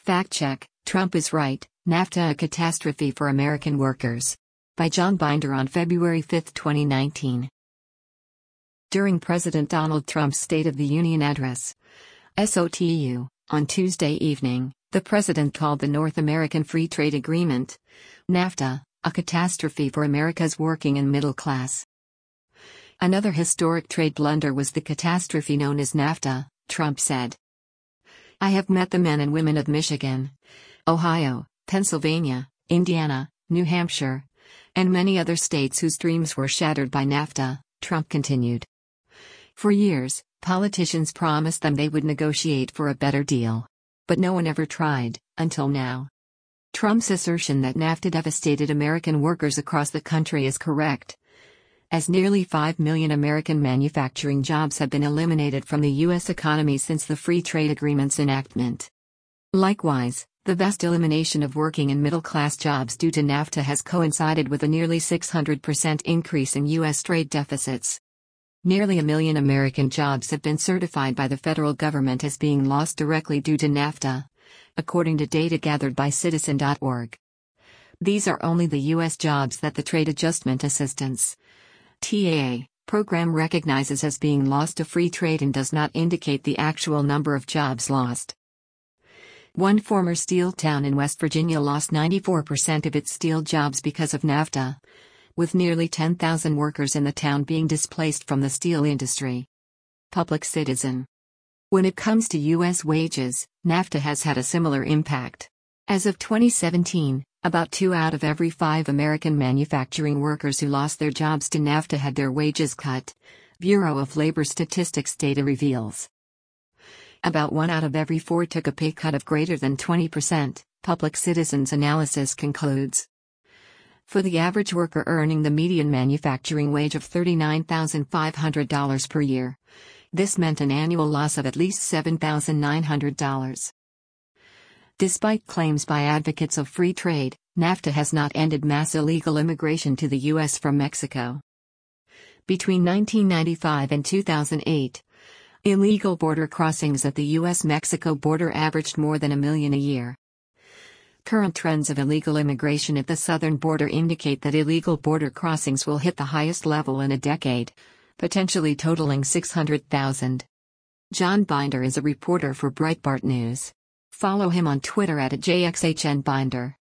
Fact check: Trump is right, NAFTA a catastrophe for American workers. By John Binder on February 5, 2019. During President Donald Trump's State of the Union address, SOTU, on Tuesday evening, the president called the North American Free Trade Agreement, NAFTA, a catastrophe for America's working and middle class. Another historic trade blunder was the catastrophe known as NAFTA, Trump said. I have met the men and women of Michigan, Ohio, Pennsylvania, Indiana, New Hampshire, and many other states whose dreams were shattered by NAFTA, Trump continued. For years, politicians promised them they would negotiate for a better deal. But no one ever tried, until now. Trump's assertion that NAFTA devastated American workers across the country is correct, as nearly 5 million American manufacturing jobs have been eliminated from the U.S. economy since the Free Trade Agreement's enactment. Likewise, the vast elimination of working and middle-class jobs due to NAFTA has coincided with a nearly 600% increase in U.S. trade deficits. Nearly 1 million American jobs have been certified by the federal government as being lost directly due to NAFTA, according to data gathered by Citizen.org. These are only the U.S. jobs that the Trade Adjustment Assistance (TAA) program recognizes as being lost to free trade and does not indicate the actual number of jobs lost. One former steel town in West Virginia lost 94% of its steel jobs because of NAFTA, with nearly 10,000 workers in the town being displaced from the steel industry. Public Citizen. When it comes to U.S. wages, NAFTA has had a similar impact. As of 2017, about 2 out of every 5 American manufacturing workers who lost their jobs to NAFTA had their wages cut, Bureau of Labor Statistics data reveals. About 1 out of every 4 took a pay cut of greater than 20%, Public Citizen's analysis concludes. For the average worker earning the median manufacturing wage of $39,500 per year, this meant an annual loss of at least $7,900. Despite claims by advocates of free trade, NAFTA has not ended mass illegal immigration to the U.S. from Mexico. Between 1995 and 2008, illegal border crossings at the U.S.-Mexico border averaged more than 1 million a year. Current trends of illegal immigration at the southern border indicate that illegal border crossings will hit the highest level in a decade, potentially totaling 600,000. John Binder is a reporter for Breitbart News. Follow him on Twitter @JXHNBinder.